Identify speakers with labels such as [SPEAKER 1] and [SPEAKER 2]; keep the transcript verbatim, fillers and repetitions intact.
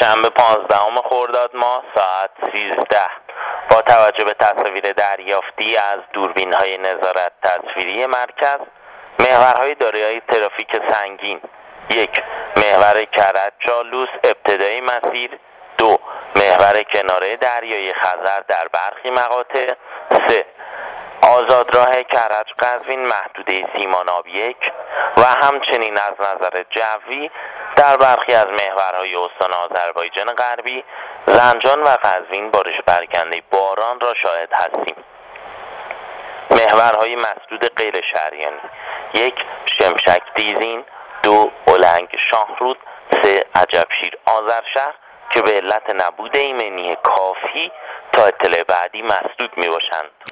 [SPEAKER 1] شنبه پانزدهم خرداد ماه ساعت سیزده. با توجه به تصاویر دریافتی از دوربین‌های نظارت تصویری مرکز، محورهای دارای ترافیک سنگین: یک، محور کرج چالوس ابتدای مسیر. دو، محور کناره دریای خزر در برخی مقاطع. سه، آزادراه کرج قزوین محدوده سیماناب یک و همچنین از نظر جوی در برخی از محورهای استان آذربایجان غربی، زنجان و قزوین بارش پراکنده باران را شاهد هستیم. محورهای مسدود غیر شهریانی: یک، شمشک دیزین. دو، اولنگ شاهرود. سه، عجبشیر آذرشهر که به علت نبود ایمنی کافی تا اطلاع بعدی مسدود می باشند.